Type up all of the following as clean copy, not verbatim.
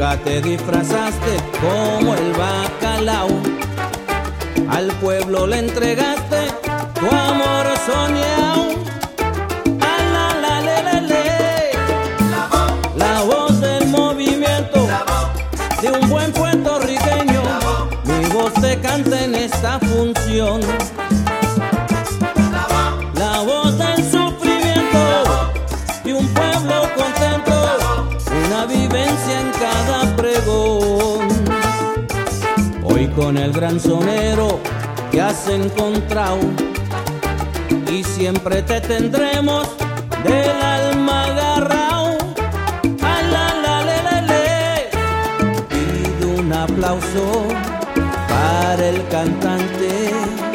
Nunca te disfrazaste como el bacalao, al pueblo le entregaste tu amor soñado. La voz del movimiento de un buen puertorriqueño, mi voz te canta en esta función. La voz del sufrimiento de un pueblo contento, una vivencia en cada pregón. Hoy con el gran sonero te has encontrado y siempre te tendremos del alma agarrado. Pido un aplauso para el cantante,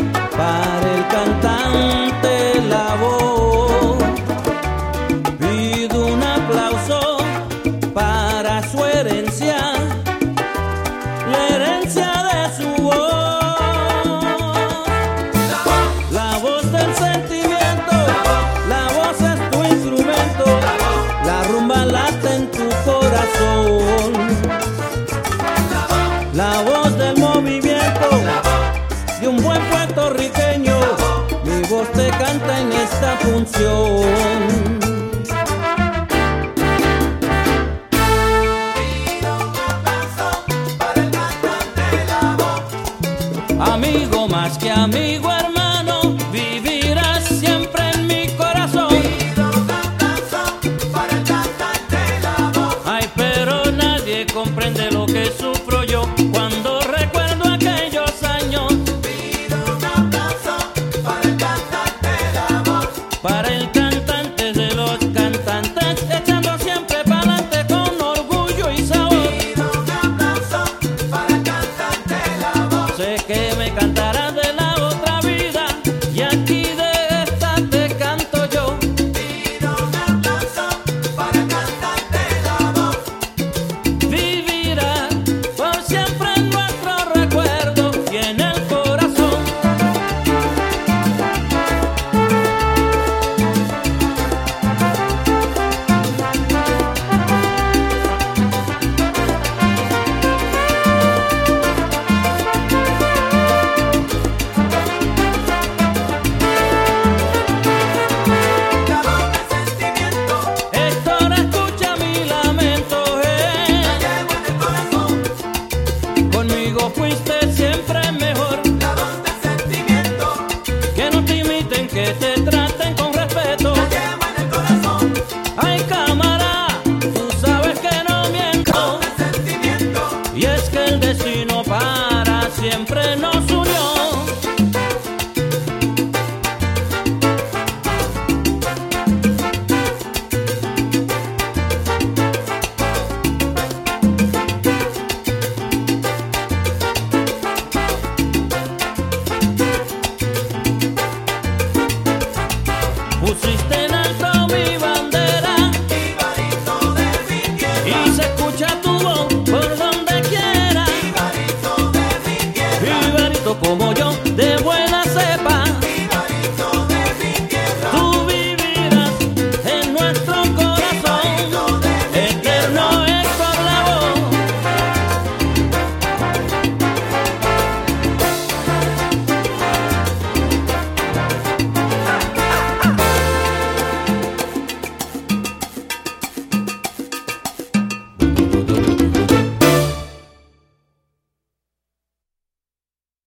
la voz. Pido un aplauso para su herencia, la herencia de su voz. La voz del sentimiento, la voz es tu instrumento, la rumba late en tu corazón. La voz del movimiento de un buen puertorriqueño, mi voz te canta en esta función. Amigo más que amigo, hermano, vivirás siempre en mi corazón. Pido un aplauso para el cantante La Voz. Ay, pero nadie comprende lo que sufro yo cuando recuerdo aquellos años. Pido un aplauso para el cantante La Voz. Para el cantante de los cantantes, echando siempre pa'lante con orgullo y sabor. Pido un aplauso para el cantante La Voz. Sé que me cantarás de la otra vida y aquí de esta te canto yo. Pido un aplauso para el cantante La Voz. Vivirá por siempre en nuestro recuerdo y en el corazón. La voz del sentimiento Héctor, escucha mi lamento, la llevo en el corazón. Conmigo fuiste siempre mejor. La voz del sentimiento Que no te imiten, que te traten con respeto. la llevo en el corazón. Ay, cámara, tú sabes que no miento. El sentimiento Y es que el destino para siempre nos unió.